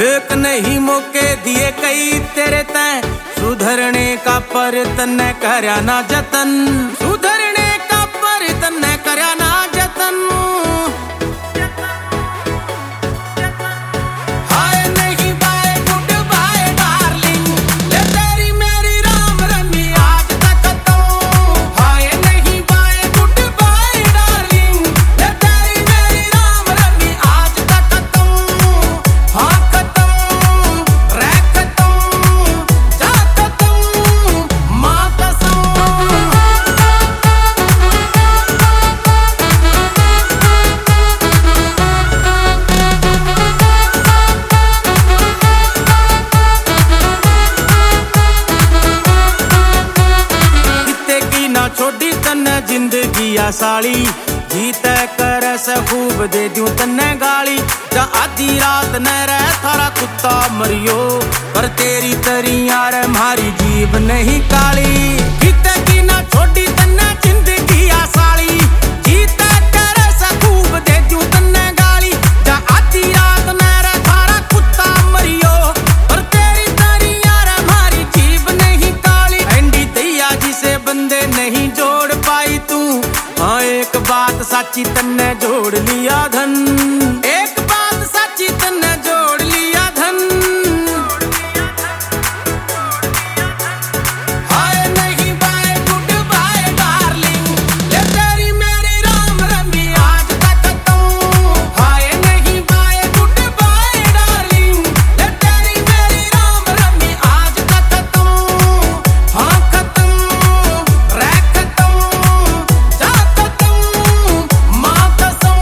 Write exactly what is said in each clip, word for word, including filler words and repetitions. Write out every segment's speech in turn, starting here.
एक नहीं मौके दिए कई तेरे तय सुधरने का, पर तन्ने करया ना जतन, सुधरने का पर तन्ने करया ना जतन। हाय नहीं बाय गुड बाय डार्लिंग, ले तेरी मेरी राम रमी आज तक तो। हाय नहीं बाय गुड बाय डार्लिंग, ले तेरी मेरी राम रमी आज तक तो। हाँ खत्म रह खत्म जा खत्म माँ कसम। किते की ना छोड़ी तन्ने जिंदगी आ साली, जीते कर से खूब दे दूं तन्ने गाली। जा आधी रात न रह थारा कुत्ता मरियो, पर तेरी तरी यार मारी जीभ नहीं काली। किते की ना छोड़ी तन्ने जिंदगी आ साली, जीते कर से खूब दे दूं तन्ने गाली। जा आधी रात न रह थारा कुत्ता मरियो, पर तेरी तरी यार मारी जीभ नहीं काली। एंडी दैया जिसे बंदे नहीं जोड़ पाई तू, हाँ एक बात साची तन्ने जोड़ लिया धन, एक बात साची तन्ने जोड़ लिया धन। हाय नहीं बाय गुड बाय डार्लिंग, ले तेरी मेरी राम रमी आज तक तो। हाय नहीं बाय गुड बाय डार्लिंग, ले तेरी मेरी राम रमी आज तक तो। हाँ खत्म रह खत्म जा खत्म माँ कसम।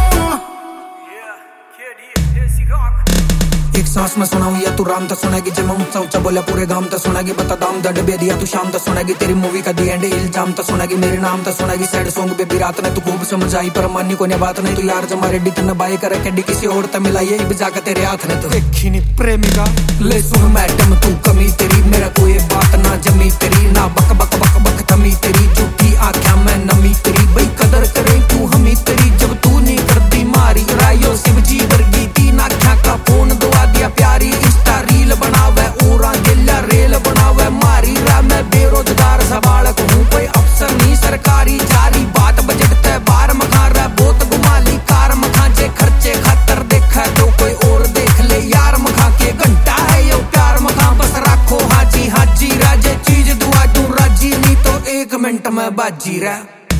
एक सांस में सुनाऊं या तू राम तक सुनेगी, जब मैं ऊंचा ऊंचा बोला पूरे गांव तक सुनेगी। बता दाम दर्द बे दिया तू शाम तक सुनेगी, तेरी मूवी का दी एंड इल्जाम तक सुनेगी। मेरे नाम तक सुनेगी सैड सॉन्ग बेबी रात ने तू खूब समझ आई, पर मानी को ने बात नहीं। तू यार जमा रेडी तन्ने बाई करे कैडी किसी और तक मिलाई है बजा के तेरे हाथ ने तो देखी नहीं प्रेमिका। ले सुन मैडम तू कमी तेरी, मेरा कोई बात ना जमी तेरी, ना बक बक बक बक थमी तेरी। झूठी आख्या मैं नमी तेरी, भाई कदर करे तू हमी तेरी। जब तू नहीं करती मारी रायो शिव जी वर्गी, तीन आख्या का फोन दुआ दिया प्यारी। इंस्टा रील बनावे ओरा गिल्ला रेल बनावे मारी रा। मैं बेरोजगार सवालक हूँ कोई अफसर नहीं सरकारी, जारी बात बजट ते बार मखा रहा बहुत घुमाली कार मखा। जे खर्चे खातर देखा तो कोई और देख ले यार मखा के घंटा है यो प्यार मखा। बस रखो हाजी हाजी राजे चीज दुआ तू राजी नहीं तो एक मिनट में बाजी रहा।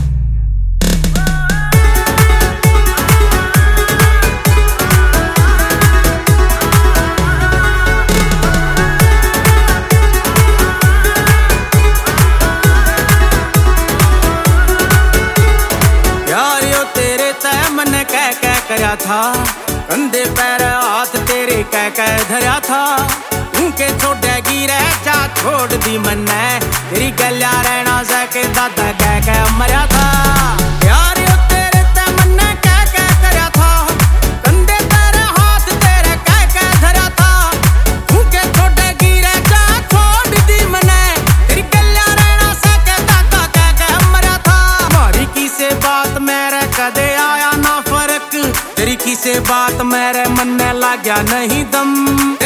यार यो तेरे तय मन कह कह करया था, कंधे पैर हाथ तेरे कह कह धरया था। उनके छोड़ेगी रह जा छोड़ दी मन्ने, तेरी गल्या रहना सके दादा कह कह मरया था। यार यो तेरे तय मन कह कह करया था, कंधे पैर हाथ तेरे कह कह धरया था। उनके छोड़ेगी रह जा छोड़ दी मन्ने, तेरी गल्या रहना सके दादा कह कह मरया था। मारी की से बात मेरे कदे आया ना फर्क, तेरी किसे बात मेरे मन में लाग्या नहीं दम।